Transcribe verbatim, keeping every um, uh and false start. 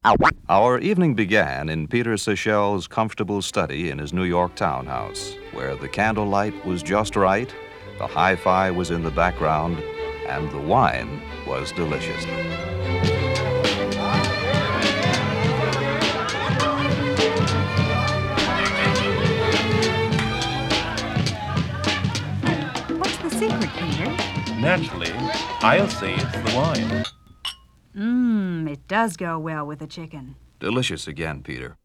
Our evening began in Peter Seychelles' comfortable study in his New York townhouse, where the candlelight was just right, the hi-fi was in the background, and the wine was delicious. What's the secret, Peter? Naturally, I'll say it's the wine. Mmm, it does go well with the chicken. Delicious again, Peter.